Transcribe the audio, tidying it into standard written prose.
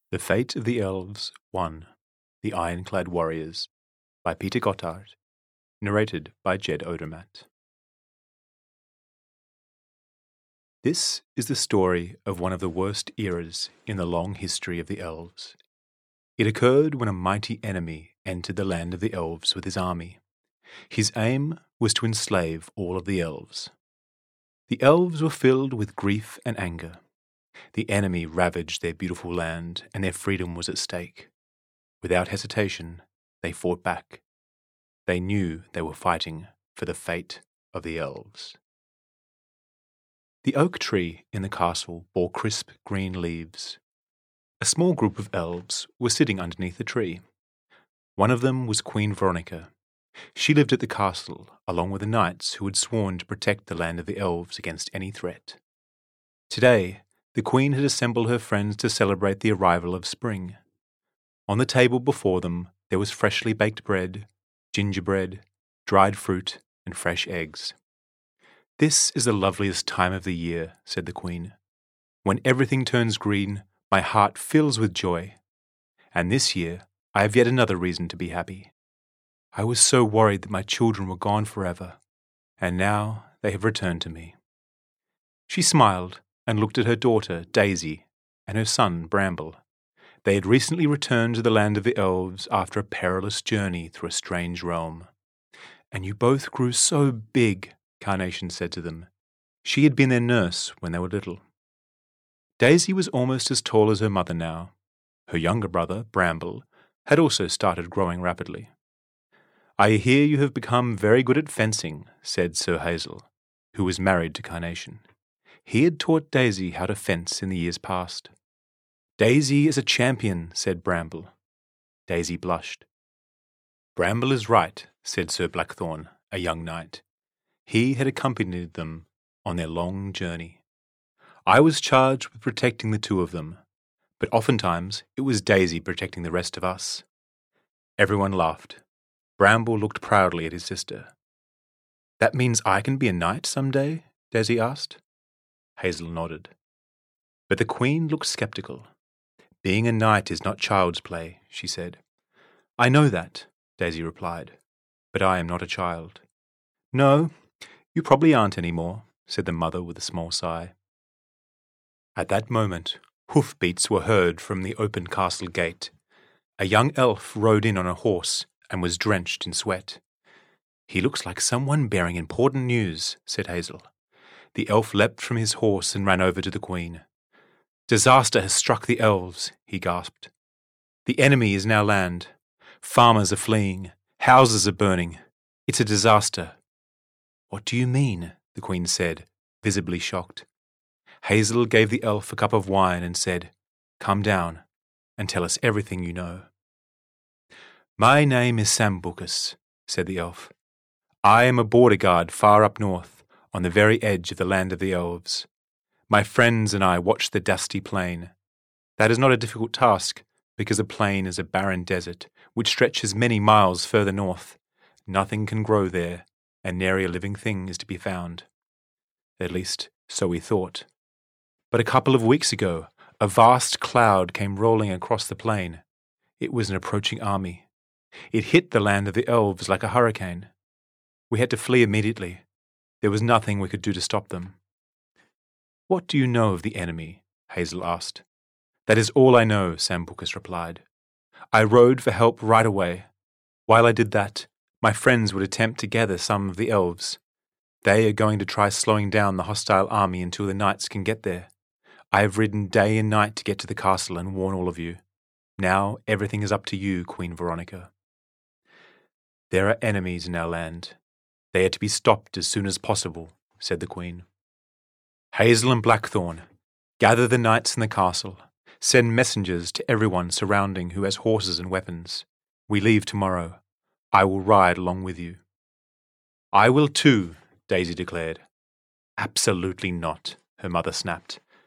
The Fate of the Elves 1. The Ironclad Warriors by Peter Gotthardt. Narrated by Jed Odermatt. This is the story of one of the worst eras in the long history of the elves. It occurred when a mighty enemy entered the land of the elves with his army. His aim was to enslave all of the elves. The elves were filled with grief and anger. The enemy ravaged their beautiful land, and their freedom was at stake. Without hesitation, they fought back. They knew they were fighting for the fate of the elves. The oak tree in the castle bore crisp green leaves. A small group of elves were sitting underneath the tree. One of them was Queen Veronica. She lived at the castle, along with the knights who had sworn to protect the land of the elves against any threat. Today, the Queen had assembled her friends to celebrate the arrival of spring. On the table before them there was freshly baked bread, gingerbread, dried fruit, and fresh eggs. "This is the loveliest time of the year," said the Queen. "When everything turns green, my heart fills with joy. And this year I have yet another reason to be happy. I was so worried that my children were gone forever, and now they have returned to me." She smiled and looked at her daughter, Daisy, and her son, Bramble. They had recently returned to the land of the elves after a perilous journey through a strange realm. "And you both grew so big," Carnation said to them. She had been their nurse when they were little. Daisy was almost as tall as her mother now. Her younger brother, Bramble, had also started growing rapidly. "I hear you have become very good at fencing," said Sir Hazel, who was married to Carnation. He had taught Daisy how to fence in the years past. "Daisy is a champion," said Bramble. Daisy blushed. "Bramble is right," said Sir Blackthorn, a young knight. He had accompanied them on their long journey. "I was charged with protecting the two of them, but oftentimes it was Daisy protecting the rest of us." Everyone laughed. Bramble looked proudly at his sister. "That means I can be a knight some day?" Daisy asked. Hazel nodded. But the Queen looked skeptical. "Being a knight is not child's play," she said. "I know that," Daisy replied, "but I am not a child." "No, you probably aren't any more," said the mother with a small sigh. At that moment, hoofbeats were heard from the open castle gate. A young elf rode in on a horse and was drenched in sweat. "He looks like someone bearing important news," said Hazel. The elf leapt from his horse and ran over to the Queen. "Disaster has struck the elves," he gasped. "The enemy is in our land. Farmers are fleeing. Houses are burning. It's a disaster." "What do you mean?" the Queen said, visibly shocked. Hazel gave the elf a cup of wine and said, "Come down and tell us everything you know." "My name is Sambucus," said the elf. "I am a border guard far up north, on the very edge of the land of the elves. My friends and I watch the dusty plain. That is not a difficult task, because a plain is a barren desert, which stretches many miles further north. Nothing can grow there, and nary a living thing is to be found. At least, so we thought. But a couple of weeks ago, a vast cloud came rolling across the plain. It was an approaching army. It hit the land of the elves like a hurricane. We had to flee immediately. There was nothing we could do to stop them." "What do you know of the enemy?" Hazel asked. "That is all I know," Sambucus replied. "I rode for help right away. While I did that, my friends would attempt to gather some of the elves. They are going to try slowing down the hostile army until the knights can get there. I have ridden day and night to get to the castle and warn all of you. Now everything is up to you, Queen Veronica." "There are enemies in our land. They are to be stopped as soon as possible," said the Queen. "Hazel and Blackthorn, gather the knights in the castle. Send messengers to everyone surrounding who has horses and weapons. We leave tomorrow. I will ride along with you." "I will too," Daisy declared. "Absolutely not," her mother snapped.